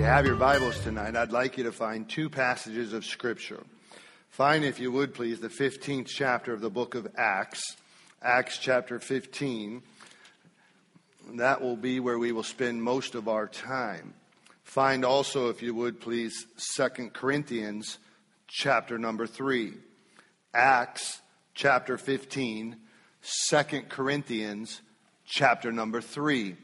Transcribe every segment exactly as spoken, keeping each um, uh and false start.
Have your Bibles tonight. I'd like you to find two passages of Scripture. Find, if you would please, the fifteenth chapter of the book of Acts. Acts chapter fifteen. That will be where we will spend most of our time. Find also, if you would please, Second Corinthians chapter number three. Acts chapter fifteen. Second Corinthians chapter number three.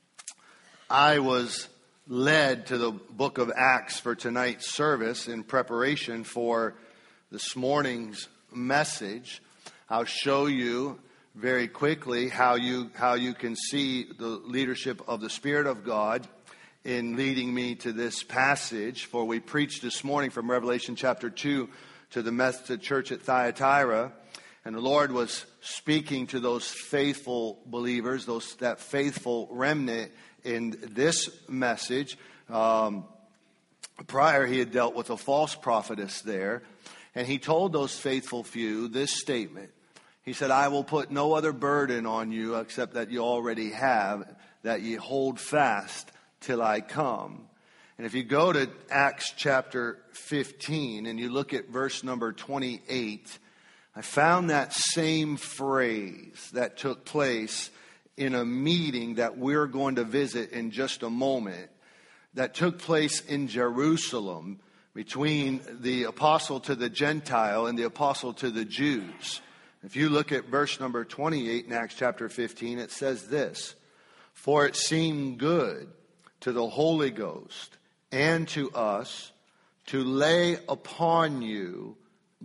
I was led to the book of Acts for tonight's service in preparation for this morning's message. I'll show you very quickly how you how you can see the leadership of the Spirit of God in leading me to this passage. For we preached this morning from Revelation chapter two to the Methodist church at Thyatira, and the Lord was speaking to those faithful believers, those that faithful remnant. In this message, um, prior he had dealt with a false prophetess there, and he told those faithful few this statement. He said, I will put no other burden on you except that you already have, that ye hold fast till I come. And if you go to Acts chapter fifteen and you look at verse number twenty-eight, I found that same phrase that took place in a meeting that we're going to visit in just a moment, that took place in Jerusalem between the apostle to the Gentile and the apostle to the Jews. If you look at verse number twenty-eight in Acts chapter fifteen, it says this, For it seemed good to the Holy Ghost and to us to lay upon you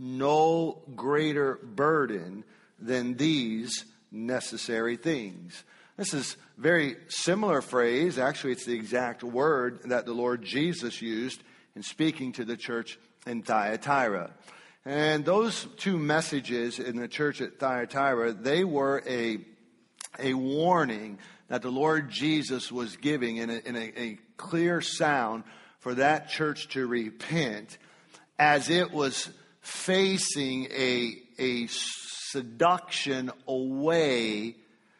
no greater burden than these necessary things. This is a very similar phrase. Actually, it's the exact word that the Lord Jesus used in speaking to the church in Thyatira. And those two messages in the church at Thyatira, they were a, a warning that the Lord Jesus was giving in, a, in a, a clear sound for that church to repent as it was facing a, a seduction away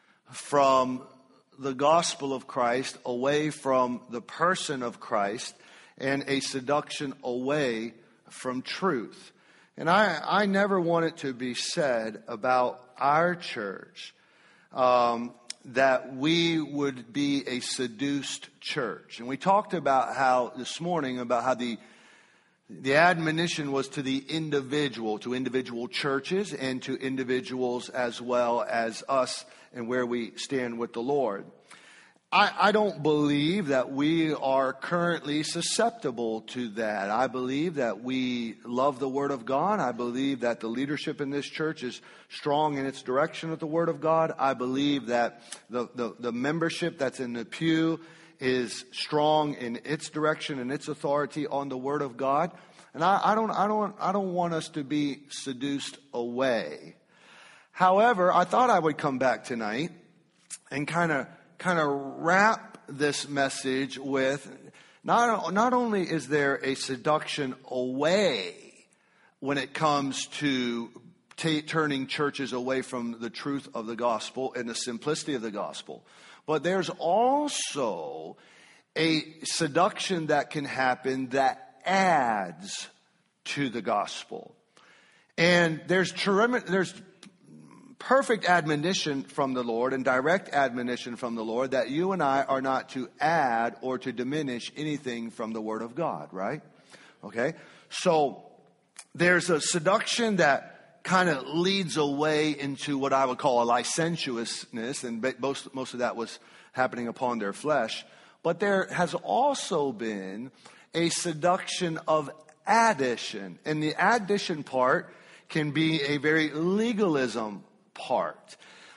from the gospel of Christ, away from the person of Christ, and a seduction away from truth. And I, I never want it to be said about our church um, that we would be a seduced church. And we talked about how this morning about how the The admonition was to the individual, to individual churches and to individuals as well as us and where we stand with the Lord. I, I don't believe that we are currently susceptible to that. I believe that we love the Word of God. I believe that the leadership in this church is strong in its direction with the Word of God. I believe that the, the, the membership that's in the pew is strong in its direction and its authority on the Word of God. And I, I don't I don't I don't want us to be seduced away. However, I thought I would come back tonight and kind of kind of wrap this message with not not only is there a seduction away when it comes to t- turning churches away from the truth of the gospel and the simplicity of the gospel, but there's also a seduction that can happen that adds to the gospel. And there's terrific, there's perfect admonition from the Lord and direct admonition from the Lord that you and I are not to add or to diminish anything from the Word of God, right? Okay? So there's a seduction that kind of leads away into what I would call a licentiousness, and most, most of that was happening upon their flesh. But there has also been a seduction of addition. And the addition part can be a very legalism part.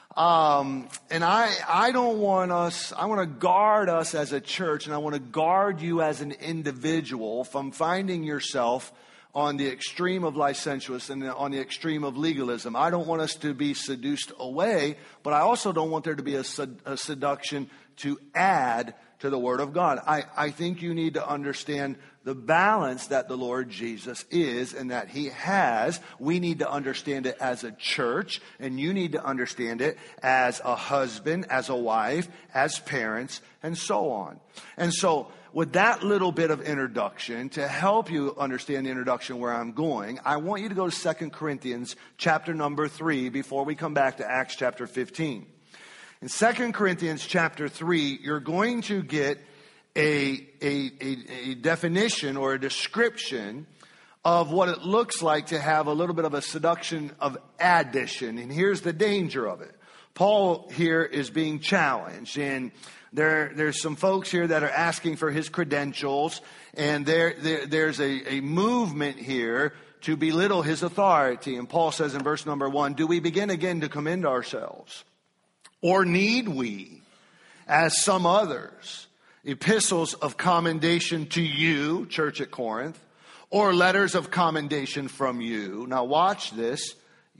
Um, and I, I don't want us, I want to guard us as a church, and I want to guard you as an individual from finding yourself on the extreme of licentiousness and on the extreme of legalism. I don't want us to be seduced away, but I also don't want there to be a, sed- a seduction to add to the Word of God. I, I think you need to understand the balance that the Lord Jesus is and that He has. We need to understand it as a church, and you need to understand it as a husband, as a wife, as parents, and so on. And so with that little bit of introduction, to help you understand the introduction where I'm going, I want you to go to Second Corinthians chapter number three before we come back to Acts chapter fifteen. In Second Corinthians chapter three, you're going to get a, a, a, a definition or a description of what it looks like to have a little bit of a seduction of addition. And here's the danger of it. Paul here is being challenged, and there, there's some folks here that are asking for his credentials, and there, there there's a, a movement here to belittle his authority. And Paul says in verse number one, do we begin again to commend ourselves? Or need we, as some others, epistles of commendation to you, church at Corinth, or letters of commendation from you? Now watch this.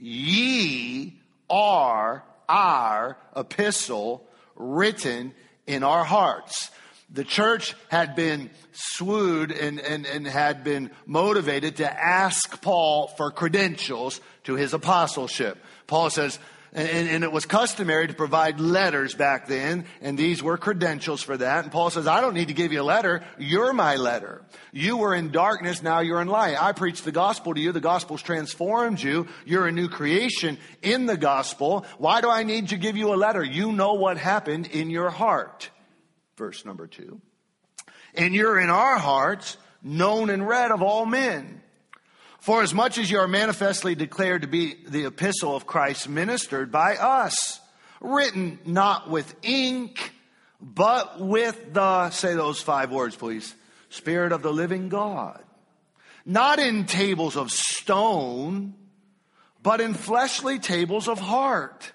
Ye are our epistle written in our hearts. The church had been swooed and, and, and had been motivated to ask Paul for credentials to his apostleship. Paul says, And, and it was customary to provide letters back then, and these were credentials for that. And Paul says, I don't need to give you a letter. You're my letter. You were in darkness, now you're in light. I preached the gospel to you. The gospel's transformed you. You're a new creation in the gospel. Why do I need to give you a letter? You know what happened in your heart. Verse number two. And you're in our hearts, known and read of all men. For as much as you are manifestly declared to be the epistle of Christ ministered by us, written not with ink, but with the, say those five words please, Spirit of the living God. Not in tables of stone, but in fleshly tables of heart.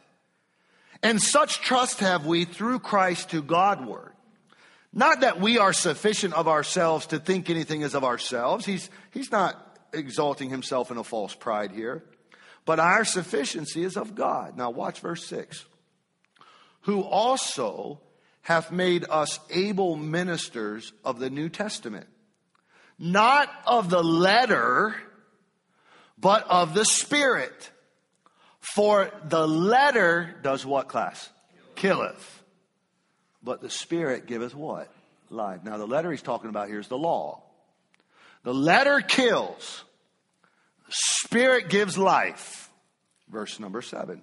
And such trust have we through Christ to Godward. Not that we are sufficient of ourselves to think anything is of ourselves. He's, he's not exalting himself in a false pride here. But our sufficiency is of God. Now watch verse six. Who also hath made us able ministers of the New Testament. Not of the letter, but of the Spirit. For the letter does what, class? Killeth. But the Spirit giveth what? Life. Now the letter he's talking about here is the law. The letter kills. The Spirit gives life. Verse number seven.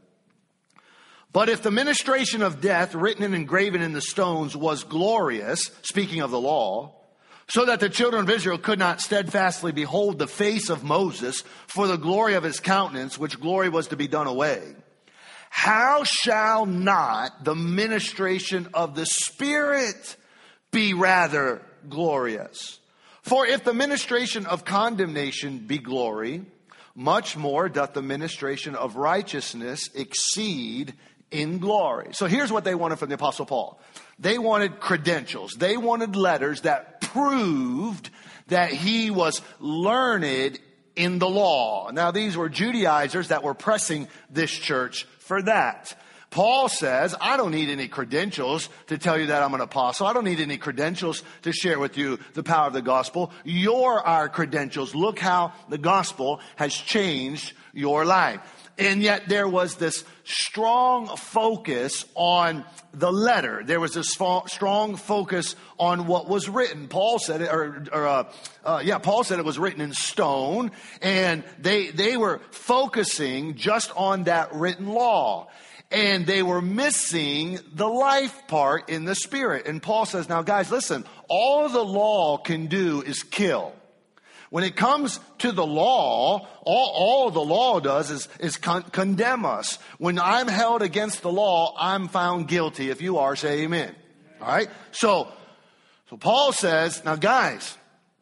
But if the ministration of death written and engraven in the stones was glorious, speaking of the law, so that the children of Israel could not steadfastly behold the face of Moses for the glory of his countenance, which glory was to be done away, how shall not the ministration of the Spirit be rather glorious? For if the ministration of condemnation be glory, much more doth the ministration of righteousness exceed in glory. So here's what they wanted from the Apostle Paul. They wanted credentials. They wanted letters that proved that he was learned in the law. Now these were Judaizers that were pressing this church for that. Paul says, I don't need any credentials to tell you that I'm an apostle. I don't need any credentials to share with you the power of the gospel. You're our credentials. Look how the gospel has changed your life. And yet there was this strong focus on the letter. There was a strong focus on what was written. Paul said it, or, or uh, uh, yeah, Paul said it was written in stone, and they they were focusing just on that written law. And they were missing the life part in the Spirit. And Paul says, now guys, listen, all the law can do is kill. When it comes to the law, all, all the law does is, is con- condemn us. When I'm held against the law, I'm found guilty. If you are, say amen. All right? So, so Paul says, now guys,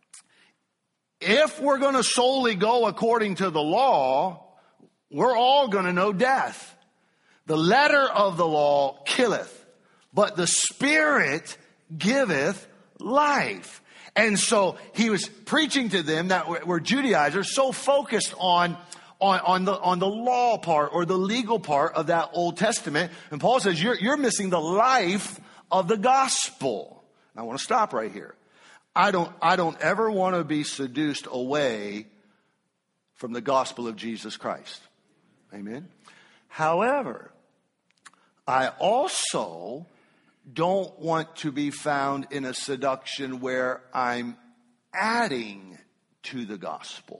if we're going to solely go according to the law, we're all going to know death. The letter of the law killeth, but the Spirit giveth life. And so he was preaching to them that were Judaizers, so focused on, on, on, the, on the law part or the legal part of that Old Testament. And Paul says, you're, you're missing the life of the gospel. And I want to stop right here. I don't, I don't ever want to be seduced away from the gospel of Jesus Christ. Amen. However, I also don't want to be found in a seduction where I'm adding to the gospel.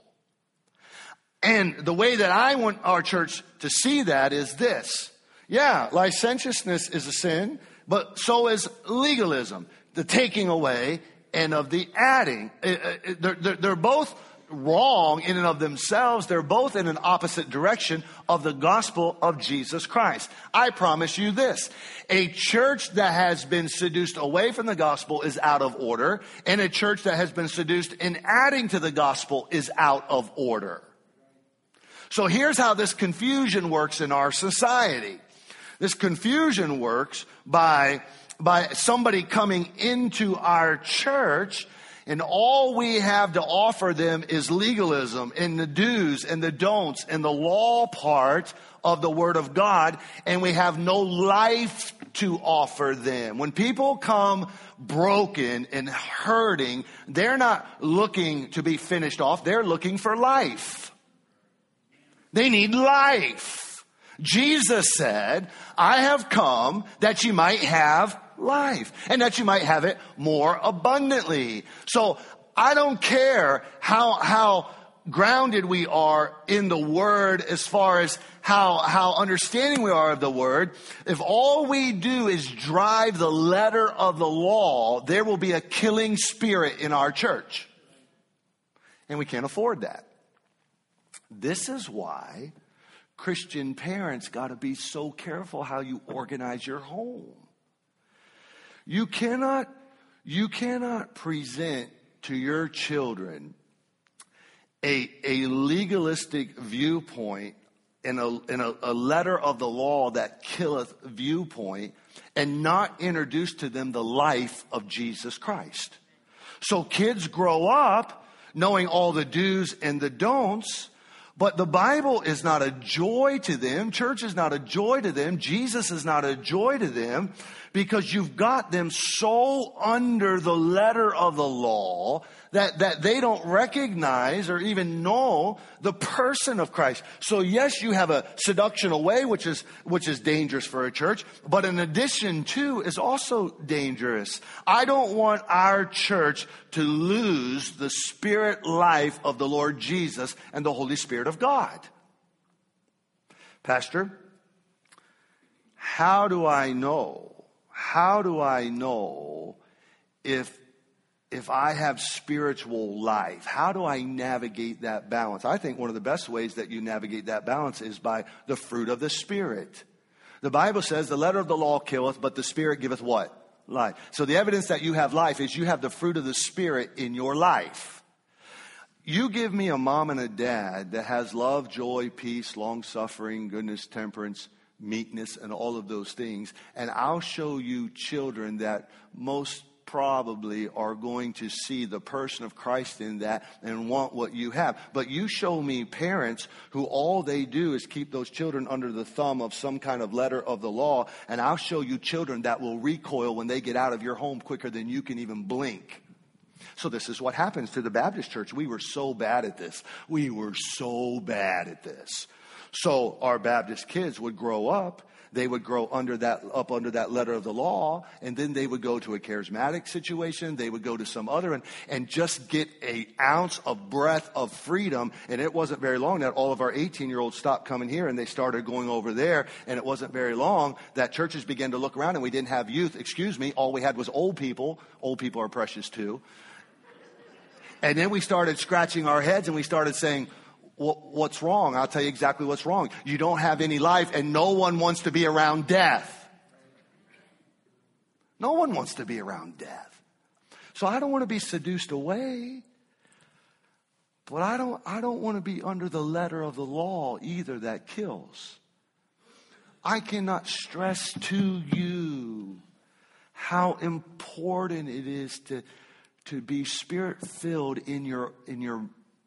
And the way that I want our church to see that is this. Yeah, licentiousness is a sin, but so is legalism, the taking away and of the adding. They're, they're both wrong in and of themselves. They're both in an opposite direction of the gospel of Jesus Christ. I promise you this. A church that has been seduced away from the gospel is out of order, and a church that has been seduced in adding to the gospel is out of order. So here's how this confusion works in our society. This confusion works by, by somebody coming into our church, and all we have to offer them is legalism and the do's and the don'ts and the law part of the Word of God, and we have no life to offer them. When people come broken and hurting, they're not looking to be finished off. They're looking for life. They need life. Jesus said, I have come that you might have life, and that you might have it more abundantly. So I don't care how how grounded we are in the Word, as far as how how understanding we are of the Word. If all we do is drive the letter of the law, there will be a killing spirit in our church, and we can't afford that. This is why Christian parents got to be so careful how you organize your home. You cannot, you cannot present to your children a, a legalistic viewpoint in, a, in a, a letter of the law that killeth viewpoint, and not introduce to them the life of Jesus Christ. So kids grow up knowing all the do's and the don'ts, but the Bible is not a joy to them. Church is not a joy to them. Jesus is not a joy to them, because you've got them so under the letter of the law that, that they don't recognize or even know the person of Christ. So yes, you have a seduction away, which is, which is dangerous for a church, but in addition to is also dangerous. I don't want our church to lose the spirit life of the Lord Jesus and the Holy Spirit of God. Pastor, how do I know? How do I know if if I have spiritual life? How do I navigate that balance? I think one of the best ways that you navigate that balance is by the fruit of the Spirit. The Bible says the letter of the law killeth, but the Spirit giveth what? Life. So the evidence that you have life is you have the fruit of the Spirit in your life. You give me a mom and a dad that has love, joy, peace, long-suffering, goodness, temperance, meekness, and all of those things, and I'll show you children that most probably are going to see the person of Christ in that and want what you have. But you show me parents who all they do is keep those children under the thumb of some kind of letter of the law, and I'll show you children that will recoil when they get out of your home quicker than you can even blink. So this is what happens to the Baptist church. We were so bad at this. We were so bad at this. So our Baptist kids would grow up, they would grow under that, up under that letter of the law, and then they would go to a charismatic situation, they would go to some other, and, and just get an ounce of breath of freedom. And it wasn't very long that all of our eighteen-year-olds stopped coming here and they started going over there, and it wasn't very long that churches began to look around and we didn't have youth. Excuse me, all we had was old people. Old people are precious too. And then we started scratching our heads and we started saying, what's wrong? I'll tell you exactly what's wrong. You don't have any life, and no one wants to be around death. No one wants to be around death. So I don't want to be seduced away, but I don't, I don't want to be under the letter of the law either that kills. I cannot stress to you how important it is to, to be spirit-filled in your, in your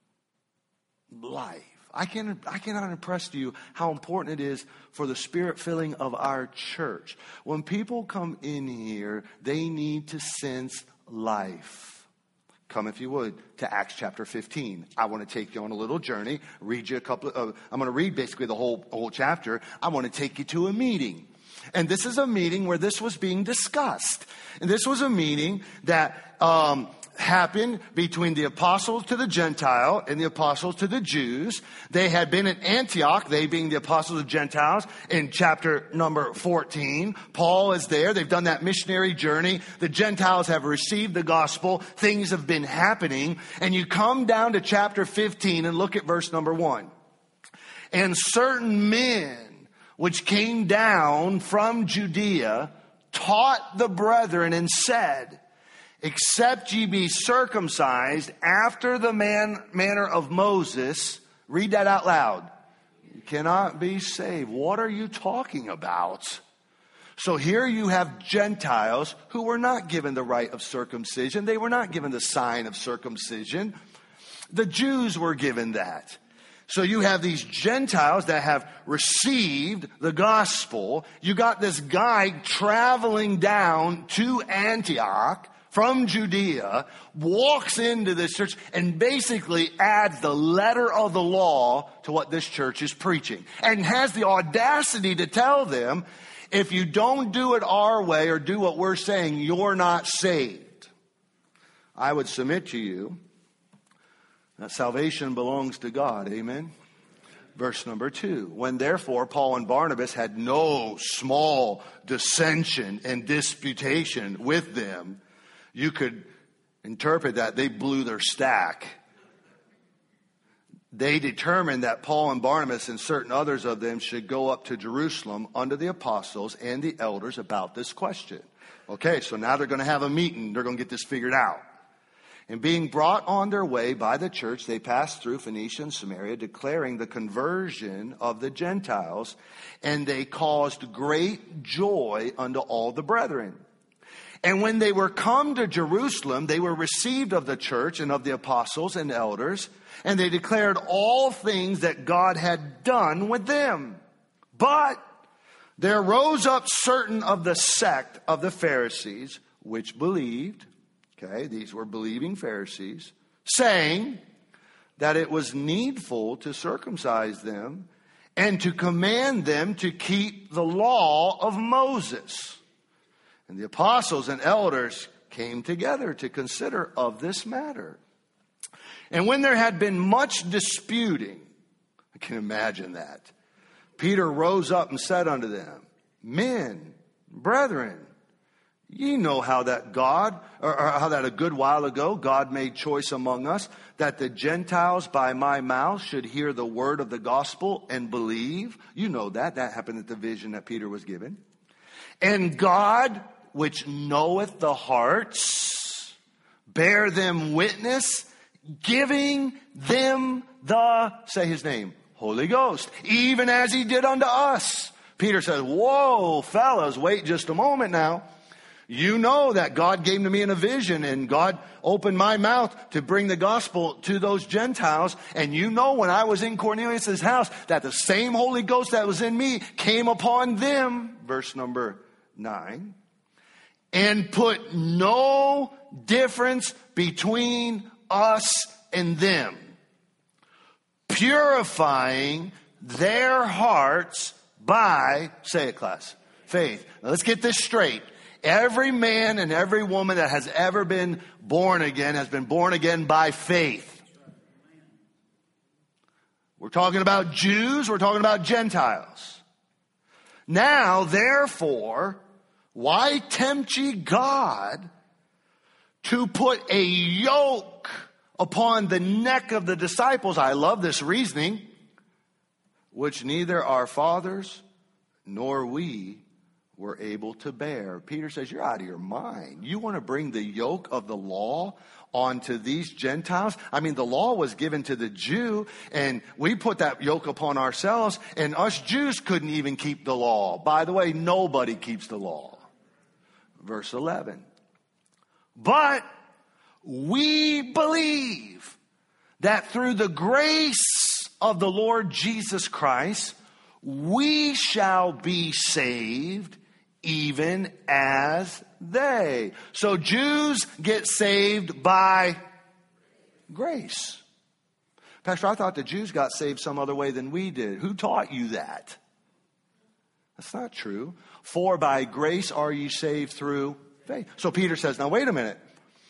life. I can I cannot impress to you how important it is for the spirit filling of our church. When people come in here, they need to sense life. Come, if you would, to Acts chapter fifteen. I want to take you on a little journey. Read you a couple of, uh, I'm going to read basically the whole whole chapter. I want to take you to a meeting. And this is a meeting where this was being discussed. And this was a meeting that um, happened between the apostles to the Gentile and the apostles to the Jews. They had been at Antioch, they being the apostles of Gentiles, in chapter number fourteen. Paul is there. They've done that missionary journey. The Gentiles have received the gospel. Things have been happening. And you come down to chapter fifteen and look at verse number one. And certain men which came down from Judea taught the brethren and said, except ye be circumcised after the man, manner of Moses. Read that out loud. You cannot be saved. What are you talking about? So here you have Gentiles who were not given the rite of circumcision. They were not given the sign of circumcision. The Jews were given that. So you have these Gentiles that have received the gospel. You got this guy traveling down to Antioch from Judea, walks into this church and basically adds the letter of the law to what this church is preaching. And has the audacity to tell them, if you don't do it our way or do what we're saying, you're not saved. I would submit to you that salvation belongs to God. Amen. Verse number two. When therefore Paul and Barnabas had no small dissension and disputation with them, you could interpret that they blew their stack. They determined that Paul and Barnabas and certain others of them should go up to Jerusalem under the apostles and the elders about this question. Okay, so now they're going to have a meeting. They're going to get this figured out. And being brought on their way by the church, they passed through Phoenicia and Samaria, declaring the conversion of the Gentiles, and they caused great joy unto all the brethren. And when they were come to Jerusalem, they were received of the church and of the apostles and elders, and they declared all things that God had done with them. But there rose up certain of the sect of the Pharisees, which believed. Okay, these were believing Pharisees, saying that it was needful to circumcise them and to command them to keep the law of Moses. And the apostles and elders came together to consider of this matter. And when there had been much disputing, I can imagine that, Peter rose up and said unto them, men, brethren, ye know how that God, or, or how that a good while ago God made choice among us, that the Gentiles by my mouth should hear the word of the gospel and believe. You know that. That happened at the vision that Peter was given. And God, which knoweth the hearts, bear them witness, giving them the, say his name, Holy Ghost, even as he did unto us. Peter says, whoa, fellas, wait just a moment now. You know that God gave to me in a vision, and God opened my mouth to bring the gospel to those Gentiles. And you know when I was in Cornelius' house that the same Holy Ghost that was in me came upon them. Verse number nine. And put no difference between us and them, purifying their hearts by, say it class, faith. Now let's get this straight. Every man and every woman that has ever been born again has been born again by faith. We're talking about Jews, we're talking about Gentiles. Now, therefore, why tempt ye God to put a yoke upon the neck of the disciples? I love this reasoning. Which neither our fathers nor we were able to bear. Peter says, you're out of your mind. You want to bring the yoke of the law onto these Gentiles? I mean, the law was given to the Jew, and we put that yoke upon ourselves, and us Jews couldn't even keep the law. By the way, nobody keeps the law. Verse eleven. But we believe that through the grace of the Lord Jesus Christ, we shall be saved, even as they. So Jews get saved by grace. Pastor, I thought the Jews got saved some other way than we did. Who taught you that? That's not true. For by grace are ye saved through faith. So Peter says, now wait a minute.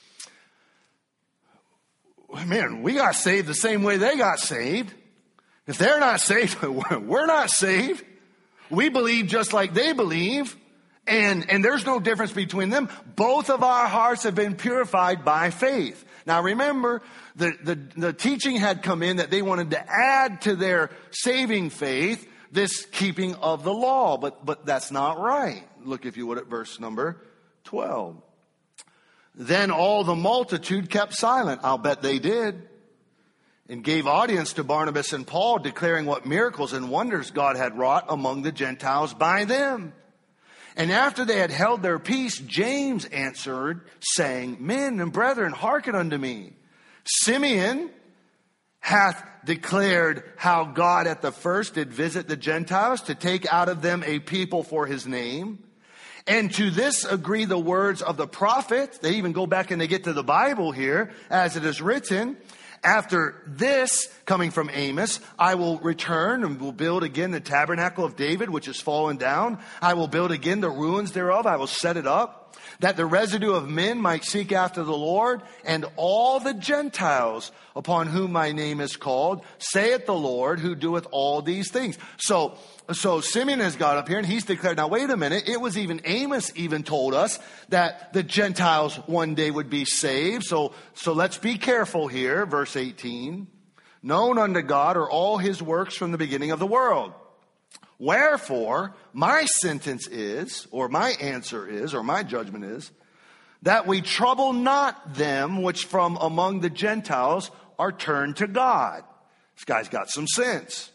Man, we got saved the same way they got saved. If they're not saved, we're not saved. We believe just like they believe. And, and there's no difference between them. Both of our hearts have been purified by faith. Now remember, the, the, the teaching had come in that they wanted to add to their saving faith this keeping of the law. But, but that's not right. Look, if you would, at verse number twelve. Then all the multitude kept silent. I'll bet they did. And gave audience to Barnabas and Paul, declaring what miracles and wonders God had wrought among the Gentiles by them. And after they had held their peace, James answered, saying, Men and brethren, hearken unto me. Simeon hath declared how God at the first did visit the Gentiles to take out of them a people for his name. And to this agree the words of the prophet. They even go back and they get to the Bible here, as it is written. After this, coming from Amos, I will return and will build again the tabernacle of David, which is fallen down. I will build again the ruins thereof. I will set it up, that the residue of men might seek after the Lord, and all the Gentiles upon whom my name is called, saith the Lord, who doeth all these things. So, so Simeon has got up here and he's declared, now wait a minute, it was even Amos even told us that the Gentiles one day would be saved. So, so let's be careful here. Verse eighteen, known unto God are all his works from the beginning of the world. Wherefore, my sentence is, or my answer is, or my judgment is, that we trouble not them which from among the Gentiles are turned to God. This guy's got some sense.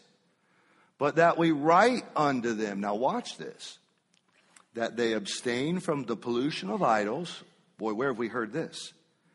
But that we write unto them, now watch this, that they abstain from the pollution of idols. Boy, where have we heard this?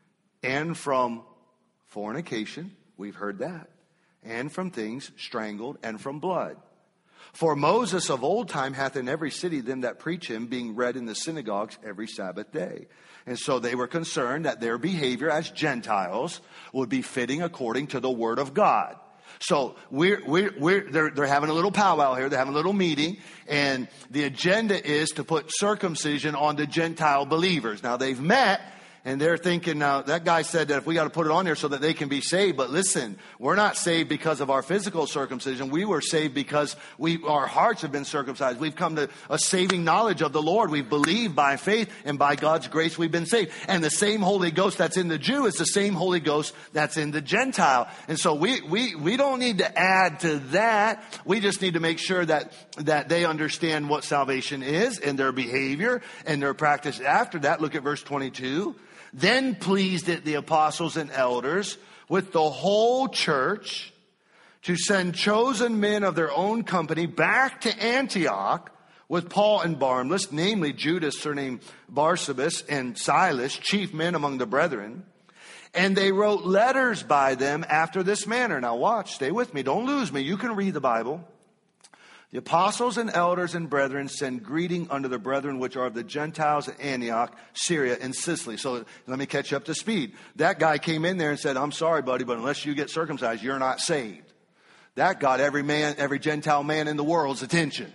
And from fornication, we've heard that. And from things strangled, and from blood. For Moses of old time hath in every city them that preach him, being read in the synagogues every Sabbath day. And so they were concerned that their behavior as Gentiles would be fitting according to the word of God. So we're, we're, we're, they're, they're having a little powwow here. They're having a little meeting. And the agenda is to put circumcision on the Gentile believers. Now they've met. And they're thinking, now, that guy said that if we got to put it on there so that they can be saved. But listen, we're not saved because of our physical circumcision. We were saved because we, our hearts have been circumcised. We've come to a saving knowledge of the Lord. We've believed by faith, and by God's grace we've been saved. And the same Holy Ghost that's in the Jew is the same Holy Ghost that's in the Gentile. And so we, we, we don't need to add to that. We just need to make sure that, that they understand what salvation is and their behavior and their practice after that. Look at verse twenty-two. Then pleased it the apostles and elders with the whole church to send chosen men of their own company back to Antioch with Paul and Barnabas, namely Judas, surnamed Barsabas, and Silas, chief men among the brethren. And they wrote letters by them after this manner. Now watch, stay with me, don't lose me. You can read the Bible. The apostles and elders and brethren send greeting unto the brethren which are of the Gentiles at Antioch, Syria, and Sicily. So let me catch you up to speed. That guy came in there and said, I'm sorry, buddy, but unless you get circumcised, you're not saved. That got every man, every Gentile man in the world's attention.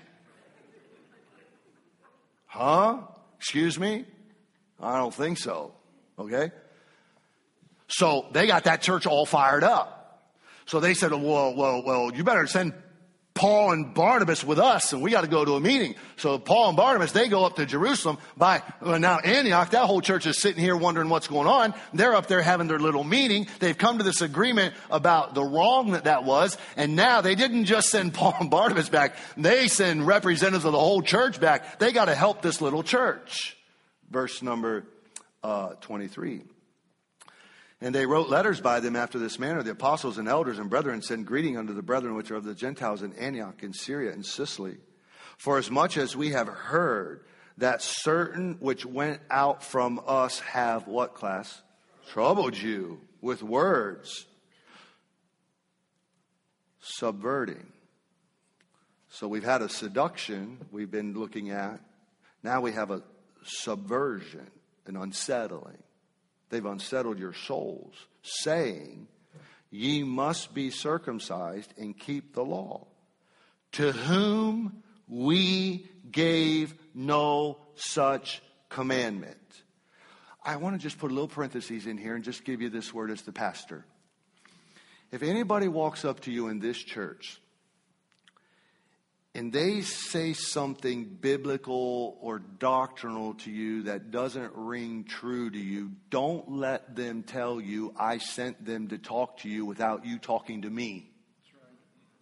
Huh? Excuse me? I don't think so. Okay? So they got that church all fired up. So they said, well, well, well, you better send Paul and Barnabas with us, and we got to go to a meeting. So Paul and Barnabas, they go up to Jerusalem. By well, now Antioch, that whole church is sitting here wondering what's going on. They're up there having their little meeting. They've come to this agreement about the wrong that that was. And now they didn't just send Paul and Barnabas back. They send representatives of the whole church back. They got to help this little church. Verse number uh, twenty-three. And they wrote letters by them after this manner. The apostles and elders and brethren send greeting unto the brethren which are of the Gentiles in Antioch and Syria and Sicily. For as much as we have heard that certain which went out from us have, what class? Troubled you with words. Subverting. So we've had a seduction we've been looking at. Now we have a subversion, an unsettling. They've unsettled your souls, saying, ye must be circumcised and keep the law, to whom we gave no such commandment. I want to just put a little parenthesis in here and just give you this word as the pastor. If anybody walks up to you in this church and they say something biblical or doctrinal to you that doesn't ring true to you, don't let them tell you I sent them to talk to you without you talking to me. That's right.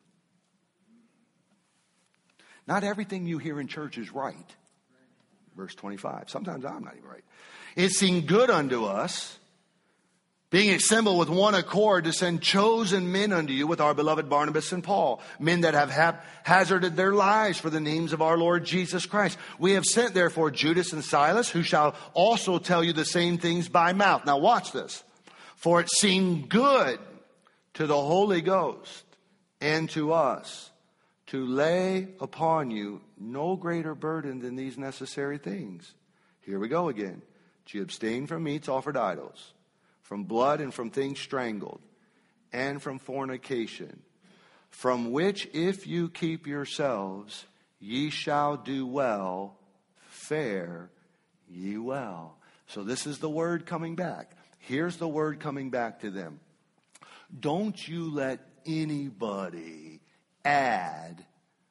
Not everything you hear in church is right. Right. Verse twenty-five. Sometimes I'm not even right. It seemed good unto us, being assembled with one accord, to send chosen men unto you with our beloved Barnabas and Paul, men that have hap- hazarded their lives for the names of our Lord Jesus Christ. We have sent therefore Judas and Silas, who shall also tell you the same things by mouth. Now watch this. For it seemed good to the Holy Ghost and to us to lay upon you no greater burden than these necessary things. Here we go again. To abstain from meats offered idols, from blood and from things strangled, and from fornication, from which if you keep yourselves, ye shall do well, fare ye well. So this is the word coming back. Here's the word coming back to them. Don't you let anybody add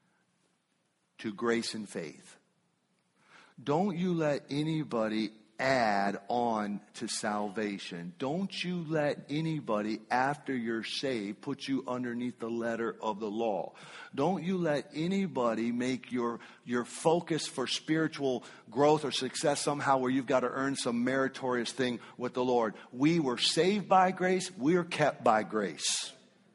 to grace and faith. Don't you let anybody add on to salvation. Don't you let anybody after you're saved put you underneath the letter of the law. Don't you let anybody make your your focus for spiritual growth or success somehow where you've got to earn some meritorious thing with the Lord. We were saved by grace. We're kept by grace.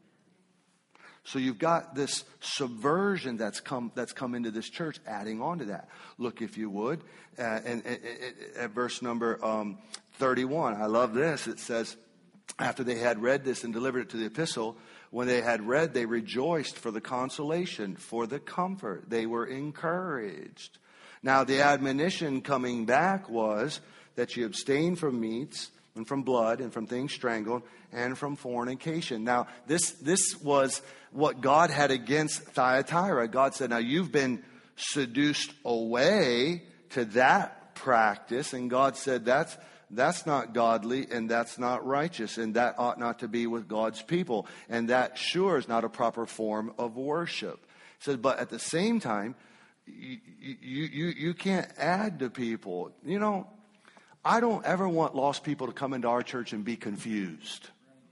So you've got this subversion that's come that's come into this church, adding on to that. Look, if you would, uh, and, and, and at verse number um, thirty-one. I love this. It says, after they had read this and delivered it to the epistle, when they had read, they rejoiced for the consolation, for the comfort. They were encouraged. Now the admonition coming back was that you abstain from meats and from blood and from things strangled and from fornication. Now, this this was what God had against Thyatira. God said, now you've been seduced away to that practice. And God said, that's that's not godly and that's not righteous. And that ought not to be with God's people. And that sure is not a proper form of worship. He said, but at the same time, you, you, you, you can't add to people. You know, I don't ever want lost people to come into our church and be confused.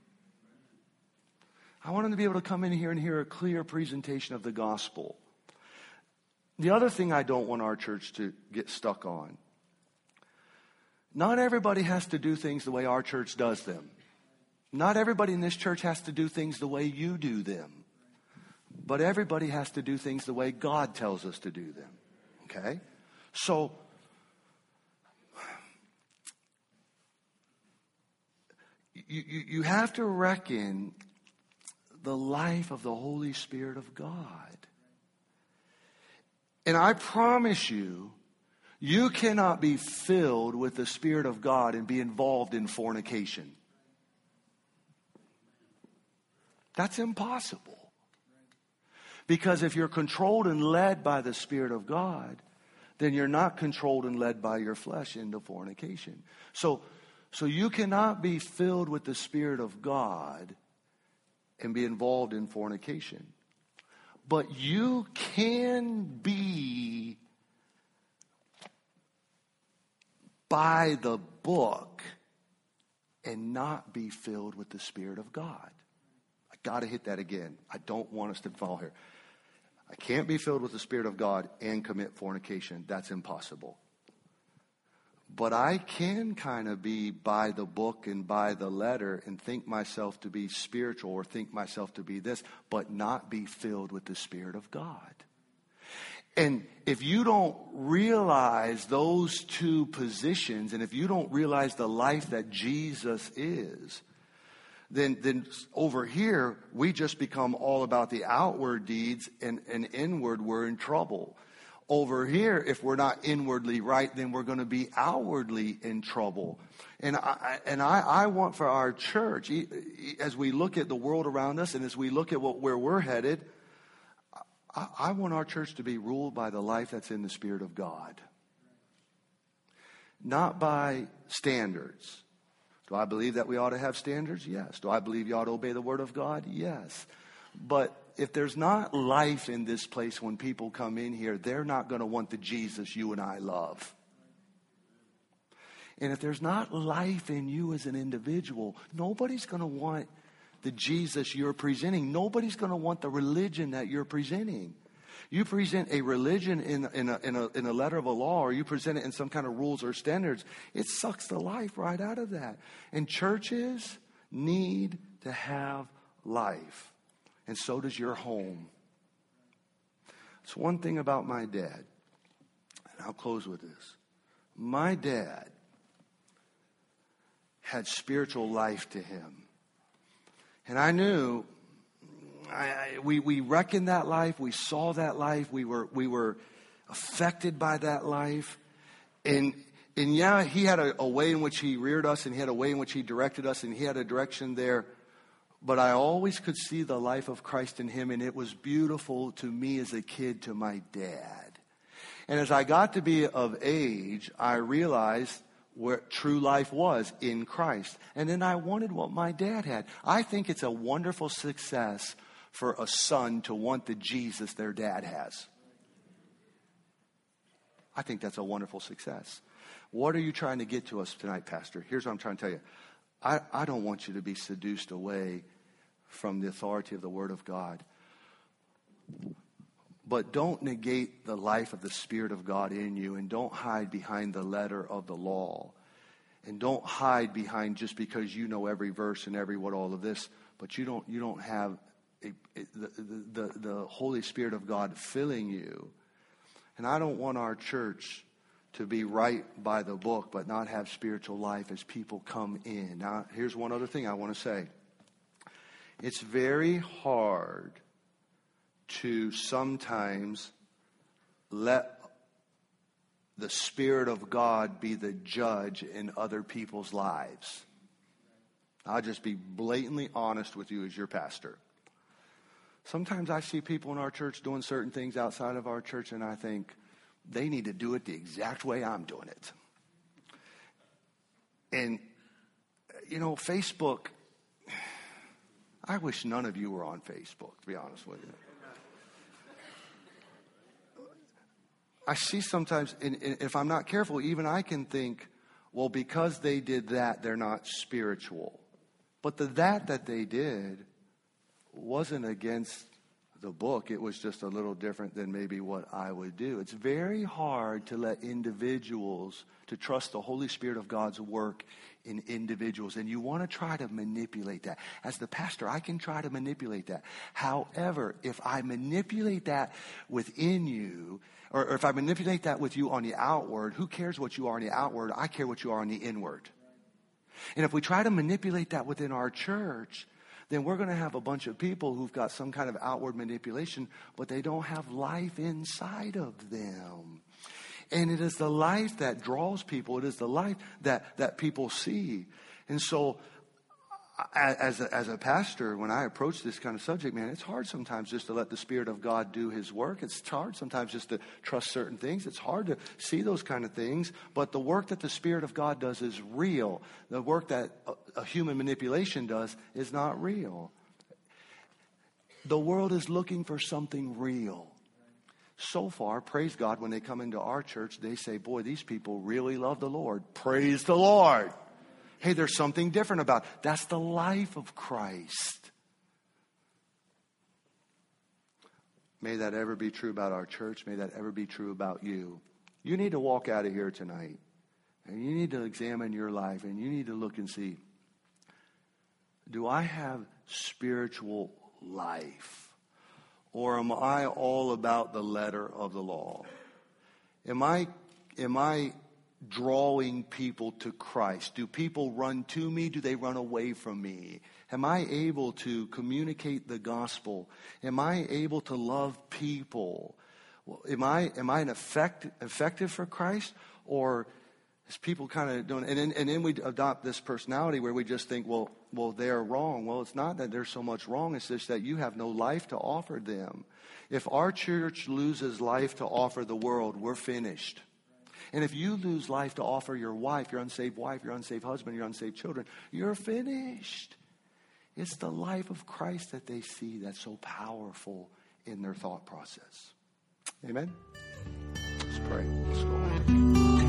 I want them to be able to come in here and hear a clear presentation of the gospel. The other thing I don't want our church to get stuck on. Not everybody has to do things the way our church does them. Not everybody in this church has to do things the way you do them. But everybody has to do things the way God tells us to do them. Okay? So, You, you, you have to reckon the life of the Holy Spirit of God. And I promise you, you cannot be filled with the Spirit of God and be involved in fornication. That's impossible. Because if you're controlled and led by the Spirit of God, then you're not controlled and led by your flesh into fornication. So, So you cannot be filled with the Spirit of God and be involved in fornication. But you can be by the book and not be filled with the Spirit of God. I got to hit that again. I don't want us to fall here. I can't be filled with the Spirit of God and commit fornication. That's impossible. But I can kind of be by the book and by the letter and think myself to be spiritual or think myself to be this, but not be filled with the Spirit of God. And if you don't realize those two positions, and if you don't realize the life that Jesus is, then, then over here, we just become all about the outward deeds, and, and inward we're in trouble. Over here, if we're not inwardly right, then we're going to be outwardly in trouble. And I, and I, I want for our church, as we look at the world around us and as we look at what, where we're headed, I, I want our church to be ruled by the life that's in the Spirit of God. Not by standards. Do I believe that we ought to have standards? Yes. Do I believe you ought to obey the Word of God? Yes. But if there's not life in this place when people come in here, they're not going to want the Jesus you and I love. And if there's not life in you as an individual, nobody's going to want the Jesus you're presenting. Nobody's going to want the religion that you're presenting. You present a religion in, in, a, in, a, in a letter of a law, or you present it in some kind of rules or standards, it sucks the life right out of that. And churches need to have life. And so does your home. It's one thing about my dad, and I'll close with this. My dad had spiritual life to him. And I knew, I, I, we, we reckoned that life, we saw that life, we were, we were affected by that life. And, and yeah, he had a, a way in which he reared us, and he had a way in which he directed us, and he had a direction there. But I always could see the life of Christ in him, and it was beautiful to me as a kid to my dad. And as I got to be of age, I realized where true life was in Christ. And then I wanted what my dad had. I think it's a wonderful success for a son to want the Jesus their dad has. I think that's a wonderful success. What are you trying to get to us tonight, Pastor? Here's what I'm trying to tell you. I, I don't want you to be seduced away from the authority of the Word of God. But don't negate the life of the Spirit of God in you, and don't hide behind the letter of the law. And don't hide behind just because you know every verse and every what all of this, but you don't you don't have a, a, the, the, the Holy Spirit of God filling you. And I don't want our church to be right by the book but not have spiritual life as people come in. Now, here's one other thing I want to say. It's very hard to sometimes let the Spirit of God be the judge in other people's lives. I'll just be blatantly honest with you as your pastor. Sometimes I see people in our church doing certain things outside of our church, and I think they need to do it the exact way I'm doing it. And, you know, Facebook, I wish none of you were on Facebook, to be honest with you. I see sometimes, and if I'm not careful, even I can think, well, because they did that, they're not spiritual. But the that that they did wasn't against the book. It was just a little different than maybe what I would do. It's very hard to let individuals, to trust the Holy Spirit of God's work in individuals. And you want to try to manipulate that. As the pastor, I can try to manipulate that. However, if I manipulate that within you, or, or if I manipulate that with you on the outward, who cares what you are on the outward? I care what you are on the inward. And if we try to manipulate that within our church, then we're going to have a bunch of people who've got some kind of outward manipulation, but they don't have life inside of them. And it is the life that draws people. It is the life that, that people see. And so as a, as a pastor, when I approach this kind of subject, man, it's hard sometimes just to let the Spirit of God do His work. It's hard sometimes just to trust certain things. It's hard to see those kind of things. But the work that the Spirit of God does is real. The work that a, a human manipulation does is not real. The world is looking for something real. So far, praise God, when they come into our church, they say, boy, these people really love the Lord. Praise the Lord. Hey, there's something different about it. That's the life of Christ. May that ever be true about our church. May that ever be true about you. You need to walk out of here tonight, and you need to examine your life, and you need to look and see, do I have spiritual life? Or am I all about the letter of the law? Am I, am I drawing people to Christ? Do people run to me? Do they run away from me? Am I able to communicate the gospel? Am I able to love people? Am I am I an effect, effective for Christ? Or As people kind of don't, and then, and then we adopt this personality where we just think, well, well, they're wrong. Well, it's not that there's so much wrong. It's just that you have no life to offer them. If our church loses life to offer the world, we're finished. And if you lose life to offer your wife, your unsaved wife, your unsaved husband, your unsaved children, you're finished. It's the life of Christ that they see that's so powerful in their thought process. Amen? Let's pray. Let's go.